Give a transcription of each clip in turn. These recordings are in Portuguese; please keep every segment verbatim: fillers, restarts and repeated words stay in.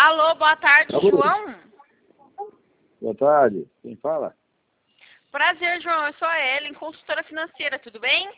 Alô, boa tarde, Alô. João. Boa tarde. Quem fala? Prazer, João. Eu sou a Ellen, consultora financeira, tudo bem?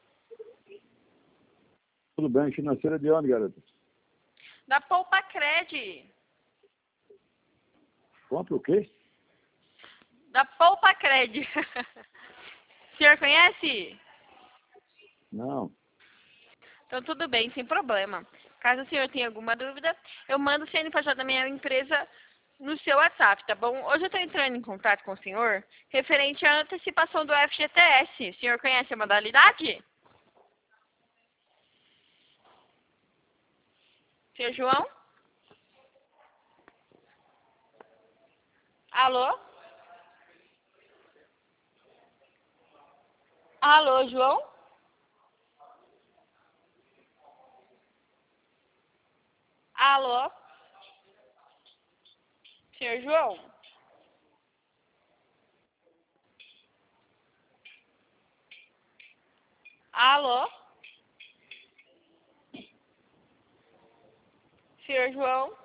Tudo bem? Financeira de onde, garota? Da Poupa Cred. Compra o quê? Da Poupa Cred. O senhor conhece? Não. Então tudo bem, sem problema. Caso o senhor tenha alguma dúvida, eu mando o C N P J da minha empresa no seu WhatsApp, tá bom? Hoje eu estou entrando em contato com o senhor referente à antecipação do F G T S. O senhor conhece a modalidade? Senhor João? Alô? Alô, João? Alô? Senhor João? Alô? Senhor João?